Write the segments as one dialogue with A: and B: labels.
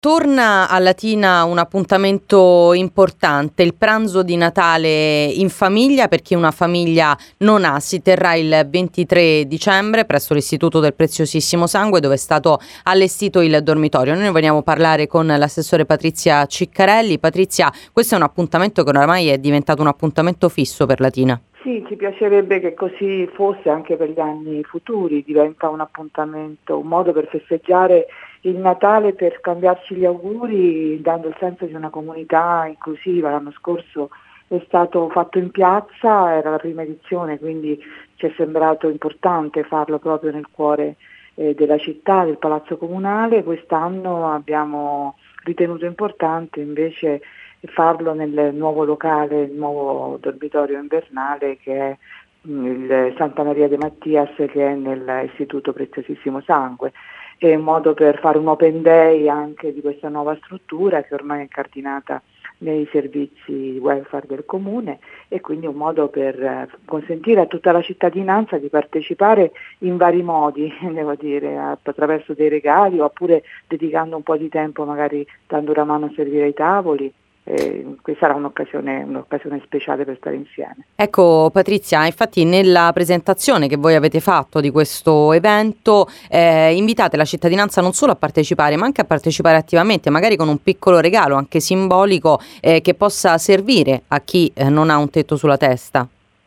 A: Torna a Latina un appuntamento importante, il pranzo di Natale in famiglia per chi una famiglia non ha. Si terrà il 23 dicembre presso l'Istituto del Preziosissimo Sangue, dove è stato allestito il dormitorio. Noi ne vogliamo parlare con l'assessore Patrizia Ciccarelli. Patrizia, questo è un appuntamento che oramai è diventato un appuntamento fisso per Latina.
B: Sì, ci piacerebbe che così fosse anche per gli anni futuri, diventa un appuntamento, un modo per festeggiare il Natale, per scambiarci gli auguri, dando il senso di una comunità inclusiva. L'anno scorso è stato fatto in piazza, era la prima edizione, quindi ci è sembrato importante farlo proprio nel cuore della città, del Palazzo Comunale. Quest'anno abbiamo ritenuto importante invece farlo nel nuovo locale, il nuovo dormitorio invernale che è il Santa Maria de Mattias, che è nell'Istituto Preziosissimo Sangue. È un modo per fare un open day anche di questa nuova struttura che ormai è incardinata nei servizi di welfare del comune, e quindi un modo per consentire a tutta la cittadinanza di partecipare in vari modi, devo dire, attraverso dei regali oppure dedicando un po' di tempo, magari dando una mano a servire i tavoli. Questa sarà un'occasione speciale per stare insieme.
A: Ecco Patrizia, infatti nella presentazione che voi avete fatto di questo evento invitate la cittadinanza non solo a partecipare, ma anche a partecipare attivamente, magari con un piccolo regalo anche simbolico che possa servire a chi non ha un tetto sulla testa.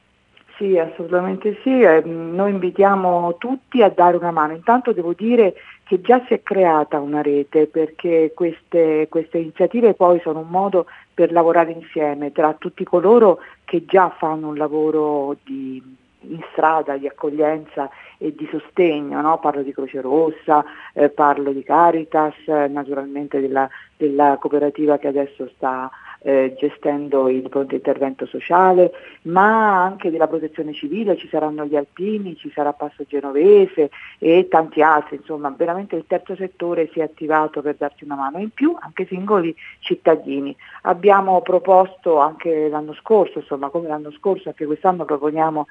B: Sì, assolutamente sì. Noi invitiamo tutti a dare una mano. Intanto devo dire che già si è creata una rete, perché queste iniziative poi sono un modo per lavorare insieme tra tutti coloro che già fanno un lavoro in strada di accoglienza e di sostegno, no? Parlo di Croce Rossa, parlo di Caritas, naturalmente della cooperativa che adesso sta gestendo il pronto intervento sociale, ma anche della protezione civile. Ci saranno gli alpini, ci sarà Passo Genovese e tanti altri. Insomma, veramente il terzo settore si è attivato per darci una mano, in più anche singoli cittadini. Abbiamo proposto anche l'anno scorso, insomma come l'anno scorso, anche quest'anno proponiamo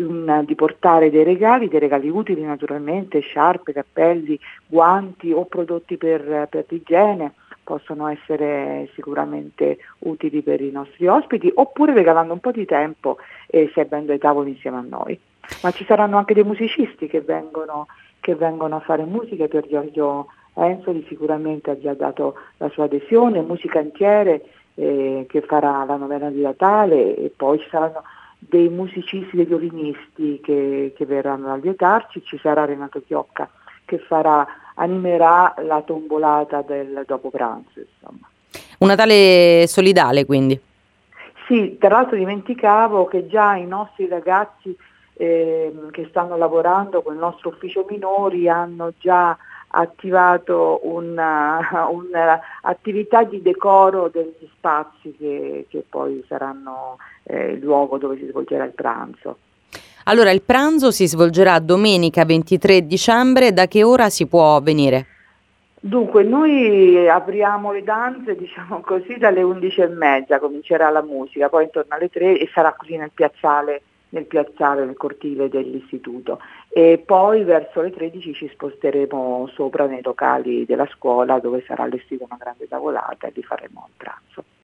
B: di portare dei regali utili naturalmente, sciarpe, cappelli, guanti o prodotti per l'igiene. Possono essere sicuramente utili per i nostri ospiti, oppure regalando un po' di tempo e servendo ai tavoli insieme a noi. Ma ci saranno anche dei musicisti che vengono a fare musica. Per Giorgio Enzoli sicuramente ha già dato la sua adesione, musicantiere che farà la novena di Natale, e poi ci saranno dei musicisti, dei violinisti che verranno a lietarci. Ci sarà Renato Chiocca che animerà la tombolata del dopo pranzo, insomma.
A: Un Natale solidale, quindi.
B: Sì, tra l'altro dimenticavo che già i nostri ragazzi che stanno lavorando con il nostro ufficio minori hanno già attivato un'attività di decoro degli spazi che poi saranno il luogo dove si svolgerà il pranzo.
A: Allora, il pranzo si svolgerà domenica 23 dicembre, da che ora si può venire?
B: Dunque, noi apriamo le danze, diciamo così, dalle 11:30, comincerà la musica, poi intorno alle 3, e sarà così nel piazzale, nel cortile dell'istituto. E poi verso le 13 ci sposteremo sopra nei locali della scuola, dove sarà allestita una grande tavolata, e lì faremo il pranzo.